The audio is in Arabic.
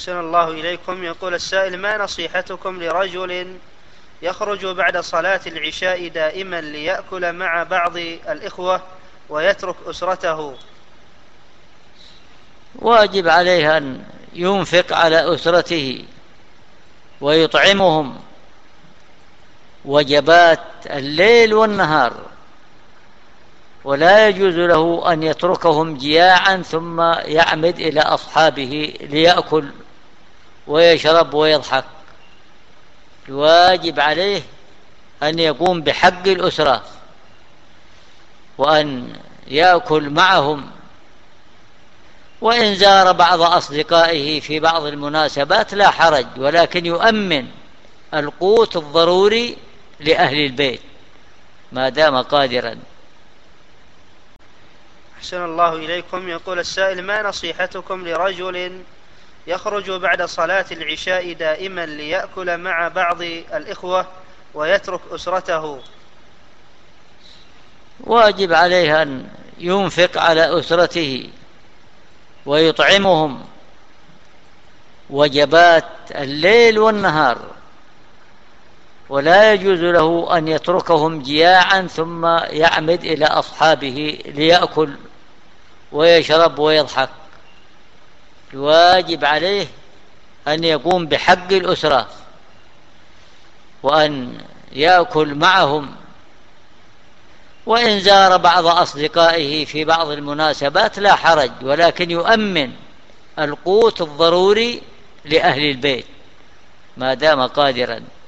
أحسن الله إليكم. يقول السائل: ما نصيحتكم لرجل يخرج بعد صلاة العشاء دائما ليأكل مع بعض الإخوة ويترك أسرته؟ واجب عليه أن ينفق على أسرته ويطعمهم وجبات الليل والنهار، ولا يجوز له أن يتركهم جياعا ثم يعمد إلى أصحابه ليأكل ويشرب ويضحك. الواجب عليه أن يقوم بحق الأسرة وأن يأكل معهم، وإن زار بعض أصدقائه في بعض المناسبات لا حرج، ولكن يؤمن القوت الضروري لأهل البيت ما دام قادرا. أحسن الله إليكم. يقول السائل: ما نصيحتكم لرجل يخرج بعد صلاة العشاء دائما ليأكل مع بعض الإخوة ويترك أسرته؟ واجب عليه أن ينفق على أسرته ويطعمهم وجبات الليل والنهار، ولا يجوز له أن يتركهم جياعا ثم يعمد إلى أصحابه ليأكل ويشرب ويضحك. الواجب عليه أن يقوم بحق الأسرة وأن يأكل معهم، وإن زار بعض أصدقائه في بعض المناسبات لا حرج، ولكن يؤمن القوت الضروري لأهل البيت ما دام قادرا.